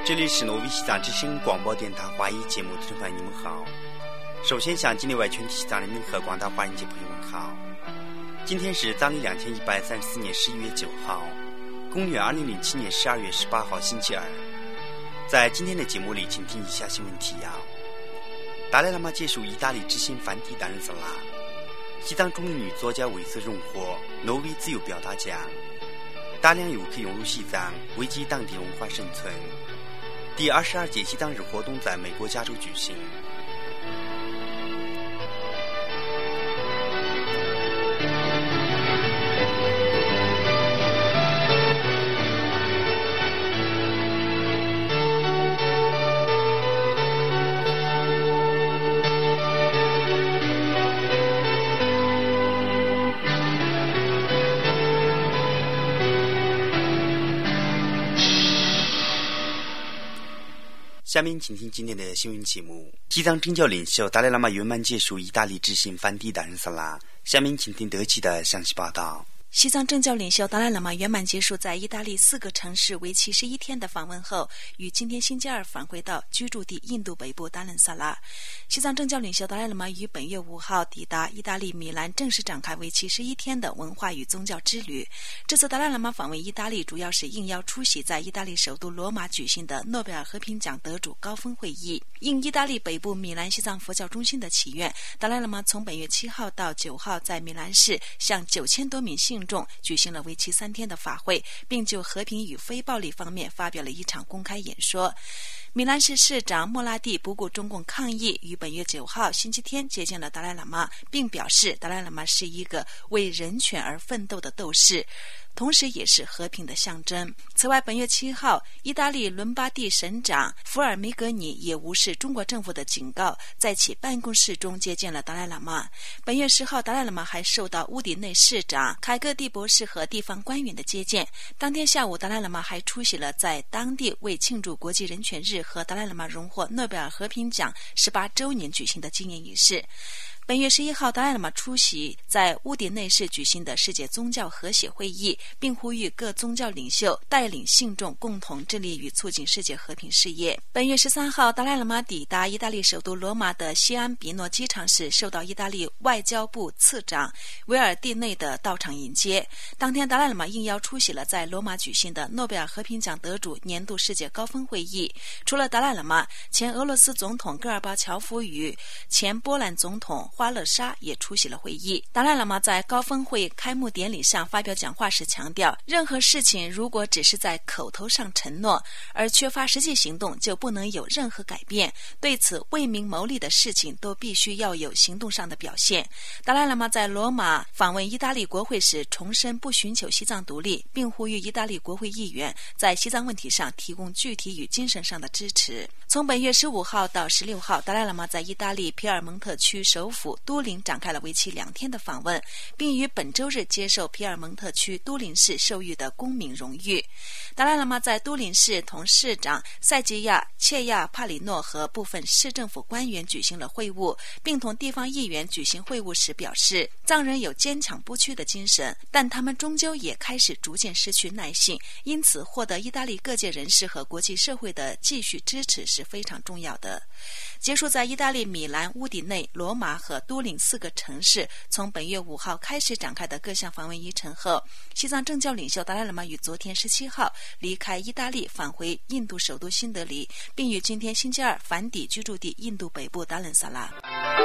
这里是挪威西藏之声广播电台华语节目，听众朋友你们好。首先向境内外全体西藏人民和广大华人界朋友们好。今天是藏历2134年11月9号，公元2007年12月18号星期二。在今天的节目里，请听以下新闻提要：达赖喇嘛结束意大利之行梵蒂冈萨拉，西藏著名女作家韦瑟荣获挪威自由表达奖，大量游客涌入西藏，危及当地文化生存。第22届西藏日活动在美国加州举行。下面请听今天的新闻节目。西藏政教领袖达赖喇嘛圆满结束意大利之行梵蒂冈萨拉。下面请听德基的详细报道。 西藏政教领袖达赖喇嘛圆满结束在意大利4个城市为期11天的访问后，于今天星期二返回到居住地印度北部达兰萨拉。西藏政教领袖达赖喇嘛于本月5号抵达意大利米兰，正式展开为期11天的文化与宗教之旅。这次达赖喇嘛访问意大利，主要是应邀出席在意大利首都罗马举行的诺贝尔和平奖得主高峰会议。应意大利北部米兰西藏佛教中心的祈愿，达赖喇嘛从本月7号到9号在米兰市向9000多名信众举行了为期3天的法会，并就和平与非暴力方面发表了一场公开演说。米兰市市长莫拉蒂不顾中共抗议，于本月9号星期天接见了达赖喇嘛，并表示达赖喇嘛是一个为人权而奋斗的斗士，同时也是和平的象征。此外，本月7号，意大利伦巴第省长福尔梅格尼也无视中国政府的警告，在其办公室中接见了达赖喇嘛。本月10号，达赖喇嘛还受到乌迪内市长凯格蒂博士和地方官员的接见。当天下午，达赖喇嘛还出席了在当地为庆祝国际人权日和达赖喇嘛荣获诺贝尔和平奖18周年举行的纪念仪式。本月11号，达赖喇嘛出席在乌迪内市举行的世界宗教和谐会议，并呼吁各宗教领袖带领信众共同致力于促进世界和平事业。本月13号，达赖喇嘛抵达意大利首都罗马的西安比诺机场时，受到意大利外交部次长维尔蒂内的到场迎接。当天，达赖喇嘛应邀出席了在罗马举行的诺贝尔和平奖得主年度世界高峰会议。除了达赖喇嘛，前俄罗斯总统戈尔巴乔夫与前波兰总统花勒沙也出席了会议。达赖喇嘛在高峰会开幕典礼上发表讲话时强调，任何事情如果只是在口头上承诺，而缺乏实际行动，就不能有任何改变。对此为民谋利的事情都必须要有行动上的表现。达赖喇嘛在罗马访问意大利国会时重申不寻求西藏独立，并呼吁意大利国会议员在西藏问题上提供具体与精神上的支持。从本月15号到16号，达赖喇嘛在意大利皮尔蒙特区首府都灵展开了为期2天的访问，并于本周日接受皮尔蒙特区都灵市授予的公民荣誉。达赖喇嘛在都灵市同市长塞吉亚切亚帕里诺和部分市政府官员举行了会晤，并同地方议员举行会晤时表示，藏人有坚强不屈的精神，但他们终究也开始逐渐失去耐性，因此获得意大利各界人士和国际社会的继续支持是非常重要的。结束在意大利米兰、乌迪内、罗马和都灵4个城市从本月5号开始展开的各项访问议程后，西藏政教领袖达赖喇嘛于昨天17号离开意大利返回印度首都新德里，并于今天星期二返抵居住地印度北部达兰萨拉。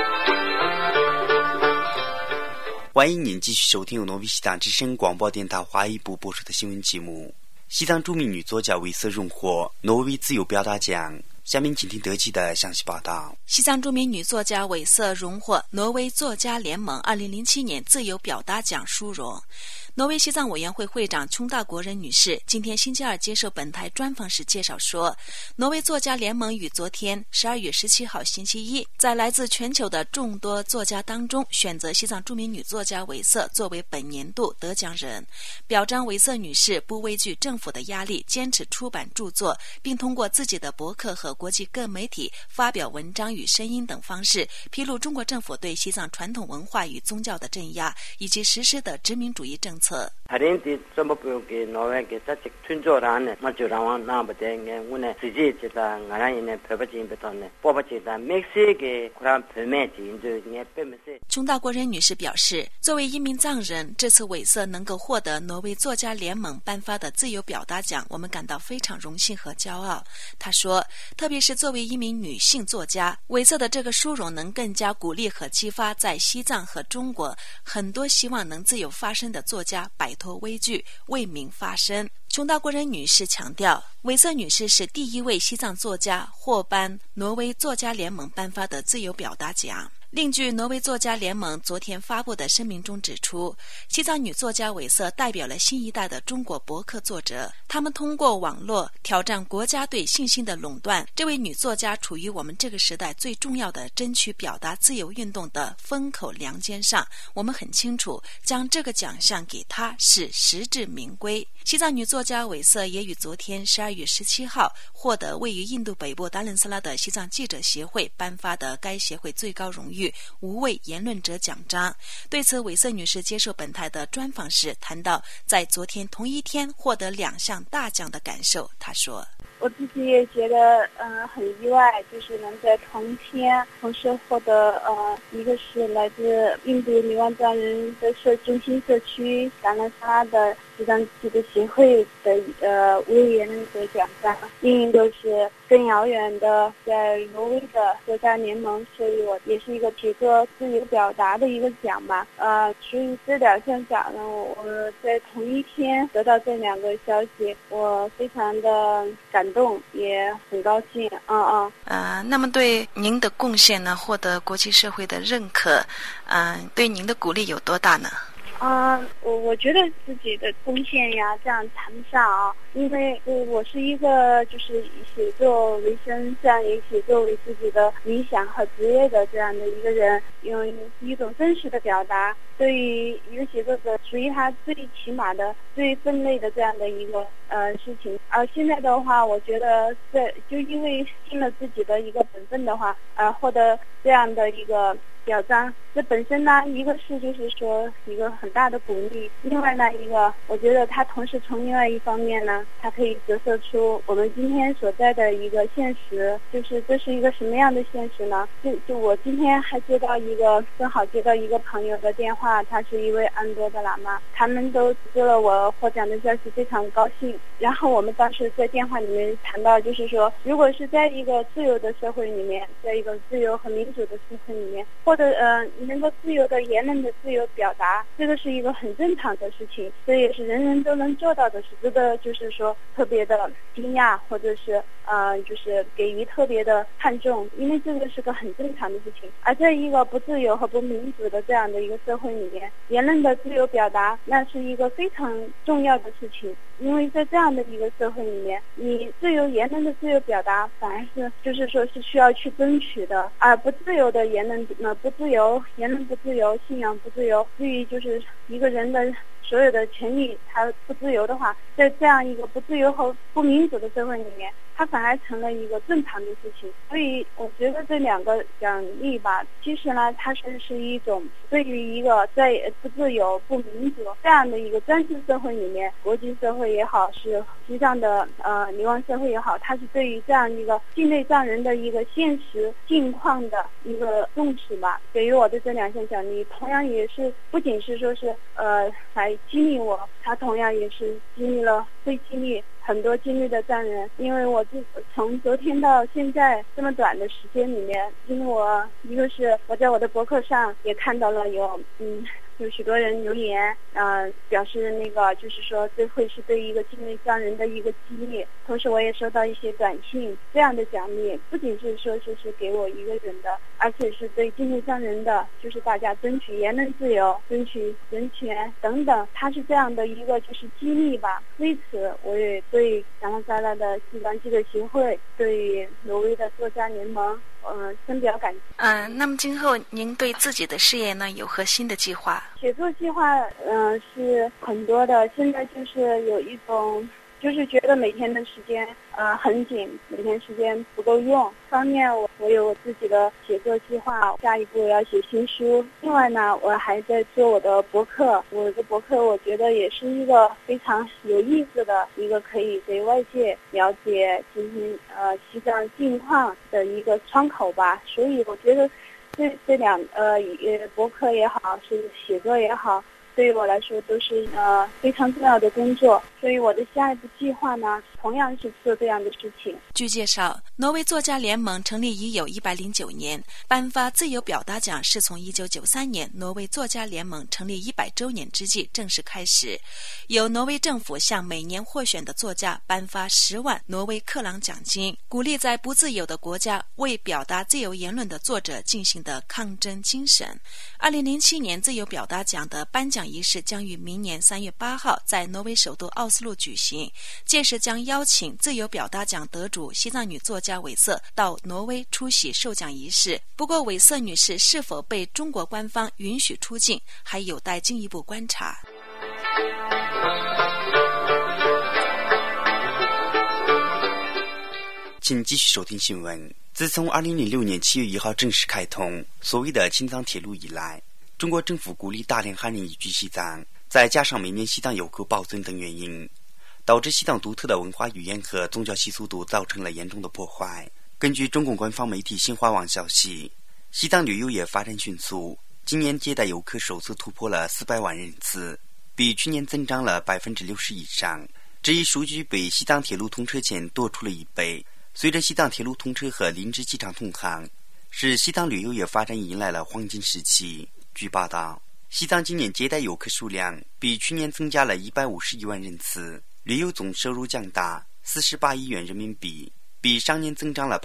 欢迎您继续收听由挪威西藏之声广播电台华语部播出的新闻节目。西藏著名女作家韦瑟荣获挪威自由表达奖。下面请听德基的详细报道。 西藏著名女作家韦瑟荣获挪威作家联盟2007年自由表达奖殊荣。挪威西藏委员会会长琼大国人女士今天星期二接受本台专访时介绍说，挪威作家联盟于昨天12月17号星期一，在来自全球的众多作家当中选择西藏著名女作家韦瑟作为本年度得奖人，表彰韦瑟女士不畏惧政府的压力，坚持出版著作，并通过自己的博客和国际各媒体发表文章与声音等方式，披露中国政府对西藏传统文化与宗教的镇压以及实施的殖民主义政策。琼大国人女士表示，作为一名藏人，这次韦瑟能够获得挪威作家联盟颁发的自由表达奖，我们感到非常荣幸和骄傲。她说，特别是作为一名女性作家，韦瑟的这个殊荣能更加鼓励和激发在西藏和中国很多希望能自由发声的作家摆脱畏惧，为民发声。琼大国人女士强调，韦瑟女士是第一位西藏作家获颁挪威作家联盟颁发的自由表达奖。另据挪威作家联盟昨天发布的声明中指出，西藏女作家韦瑟代表了新一代的中国博客作者，他们通过网络挑战国家对信息的垄断。这位女作家处于我们这个时代最重要的争取表达自由运动的风口梁尖上，我们很清楚，将这个奖项给她是实至名归。西藏女作家韦瑟也于昨天12月17号获得位于印度北部达伦萨拉的西藏记者协会颁发的该协会最高荣誉无畏言论者奖章。对此，韦瑟女士接受本台的专访时谈到在昨天同一天获得2项大奖的感受。她说， 我自己也觉得很意外，就是能在同天同时获得一个是来自印度尼湾藏人的中心社区达兰萨拉的西藏记者协会的无畏言论者奖章，另一个是更遥远的在挪威的作家联盟授予我，也是一个写作自由表达的一个奖吧。所以这2项奖呢，我在同一天得到这2个消息，我非常的感动，也很高兴。 那么对您的贡献呢，获得国际社会的认可，对您的鼓励有多大呢？ 我觉得自己的贡献呀，这样谈不上啊，因为我是一个就是以写作为生，这样以写作为自己的理想和职业的这样的一个人，用一种真实的表达，对于一个写作者属于他最起码的、最分类的这样的一个事情。而现在的话，我觉得就因为尽了自己的一个本分的话，获得这样的一个表彰，这本身呢，一个是就是说一个很大的鼓励，另外呢，一个我觉得它同时从另外一方面呢，它可以折射出我们今天所在的一个现实，就是这是一个什么样的现实呢？就我今天还正好接到一个朋友的电话，他是一位安多的喇嘛，他们都知了我获奖的消息，非常高兴。然后我们当时在电话里面谈到，就是说，如果是在一个自由的社会里面，在一个自由和民主的社会里面，或者能够自由的言论的自由表达，这个是一个很正常的事情，这也是人人都能做到的事，这个就是说特别的惊讶，或者是就是给予特别的看重，因为这个是个很正常的事情。而在一个不自由和不民主的这样的一个社会里面，言论的自由表达那是一个非常重要的事情，因为在这样的一个社会里面，你自由言论的自由表达反而是就是说是需要去争取的，而不自由的言论不自由，言论不自由，信仰不自由，至于就是一个人的所有的权利它不自由的话，在这样一个不自由和不民主的社会里面，它反而成了一个正常的事情。所以我觉得这2个奖励吧，其实呢，它是一种对于一个在不自由、不民主这样的一个专制社会里面，国际社会也好，是西藏的尼湾社会也好，它是对于这样一个境内藏人的一个现实境况的一个重视吧。给予我的这2项奖励，同样也是不仅是说是来激励我，它同样也是会激励很多经历的藏人。因为我从昨天到现在这么短的时间里面，因为一个是我在我的博客上也看到了有许多人留言，表示那个就是说这会是对一个境内藏人的一个激励。同时我也收到一些短信，这样的奖励不仅是说是给我一个人的，而且是对境内藏人的，就是大家争取言论自由、争取人权等等，它是这样的一个就是激励吧。为此我也对达兰萨拉的西藏记者协会，对于挪威的作家联盟深表感激。 那么今后您对自己的事业呢有何新的计划？ 写作计划是很多的，现在就是有一种就是觉得每天的时间很紧，每天时间不够用。方面我有我自己的写作计划，下一步要写新书。另外呢，我还在做我的博客。我的博客我觉得也是一个非常有意思的一个可以对外界了解进行西藏近况的一个窗口吧。所以我觉得这两博客也好，是写作也好，对于我来说都是非常重要的工作。所以我的下一步计划呢，同样是做这样的事情。 据介绍，挪威作家联盟成立已有109年，颁发自由表达奖是从1993年挪威作家联盟成立100周年之际正式开始，由挪威政府向每年获选的作家颁发10万挪威克朗奖金，鼓励在不自由的国家为表达自由言论的作者进行的抗争精神。2007年自由表达奖的颁奖仪式将于明年3月8号在挪威首都奥斯陆举行，届时将邀请自由表达奖得主西藏女作家韦瑟到挪威出席授奖仪式。不过韦瑟女士是否被中国官方允许出境，还有待进一步观察。 请继续收听新闻。自从2006年7月1号正式开通所谓的青藏铁路以来，中国政府鼓励大量汉人移居西藏，再加上每年西藏游客暴增等原因，导致西藏独特的文化语言和宗教习俗都造成了严重的破坏。根据中共官方媒体新华网消息，西藏旅游业发展迅速，今年接待游客首次突破了400万人次，比去年增长了60%以上。这一数据比西藏铁路通车前多出了1倍。随着西藏铁路通车和林芝机场通航，使西藏旅游业发展迎来了黄金时期。据报道，西藏今年接待游客数量比去年增加了151万人次，旅游总收入降达48亿元人民币，比上年增长了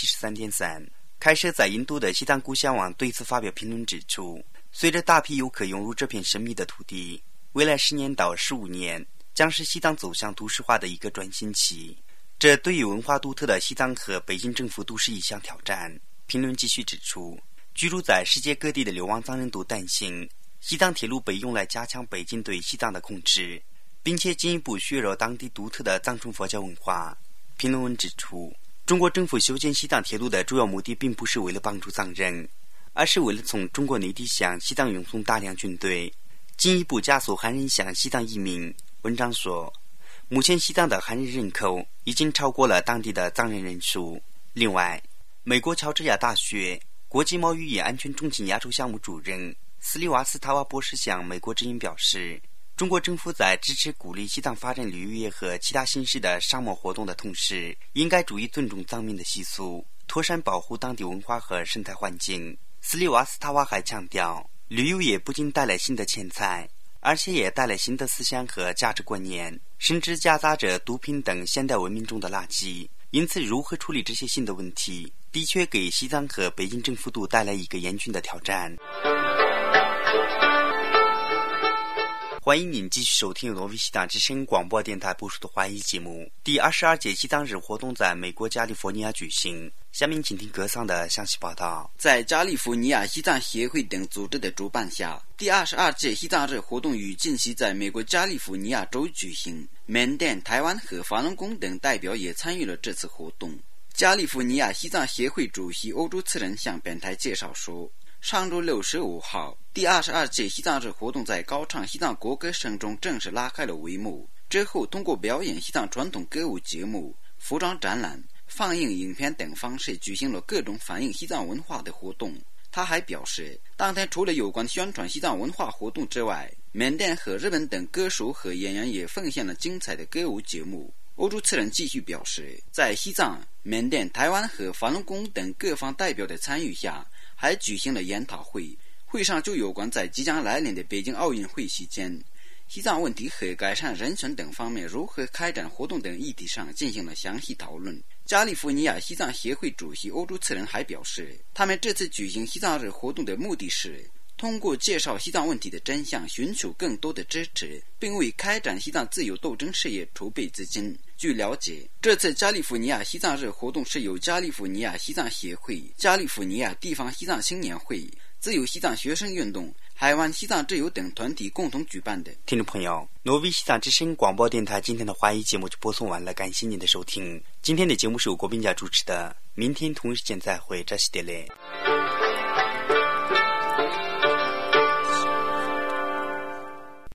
73.3%。开设在印度的西藏故乡网对此发表评论指出，随着大批游客涌入这片神秘的土地，未来10年到15年将是西藏走向都市化的一个转型期，这对于文化独特的西藏和北京政府都是一项挑战。评论继续指出，居住在世界各地的流亡藏人都担心西藏铁路被用来加强北京对西藏的控制，并且进一步削弱当地独特的藏传佛教文化。评论文指出，中国政府修建西藏铁路的主要目的并不是为了帮助藏人，而是为了从中国内地向西藏运送大量军队，进一步加速汉人向西藏移民。文章说，目前西藏的汉人人口已经超过了当地的藏人人数。另外，美国乔治亚大学国际贸易与安全中心亚洲项目主任斯利瓦斯塔瓦博士向美国之音表示，中国政府在支持鼓励西藏发展旅游业和其他形式的商贸活动的同时，应该注意尊重藏民的习俗，妥善保护当地文化和生态环境。斯利瓦斯塔瓦还强调，旅游业不仅带来新的钱财，而且也带来新的思想和价值观念，甚至夹杂着毒品等现代文明中的垃圾。因此，如何处理这些新的问题，的确给西藏和北京政府都带来一个严峻的挑战。欢迎您继续收听挪威西藏之声广播电台播出的华语节目。第22届西藏日活动在美国加利福尼亚举行。下面请听格桑的详细报道。 在加利福尼亚西藏协会等组织的主办下，第22届西藏日活动于近期在美国加利福尼亚州举行。缅甸、台湾和法轮功等代表也参与了这次活动。加利福尼亚西藏协会主席欧洲次仁向本台介绍说，上周6月15号，第22届西藏日活动在高唱西藏国歌声中正式拉开了帷幕。之后，通过表演西藏传统歌舞节目、服装展览、放映影片等方式举行了各种反映西藏文化的活动。他还表示，当天除了有关宣传西藏文化活动之外，缅甸和日本等歌手和演员也奉献了精彩的歌舞节目。欧洲次仁继续表示，在西藏、缅甸、台湾和法轮功等各方代表的参与下，还举行了研讨会，会上就有关在即将来临的北京奥运会期间，西藏问题和改善人权等方面如何开展活动等议题上进行了详细讨论。加利福尼亚西藏协会主席欧洲次仁还表示，他们这次举行西藏日活动的目的是通过介绍西藏问题的真相，寻求更多的支持，并为开展西藏自由斗争事业筹备资金。据了解，这次加利福尼亚西藏日活动是由加利福尼亚西藏协会、加利福尼亚地方西藏青年会、自由西藏学生运动， 海湾西藏之友等团体共同举办的。 听众朋友，挪威西藏之声广播电台今天的华语节目就播送完了，感谢您的收听。今天的节目是由国宾家主持的，明天同一时间再会，这是点嘞。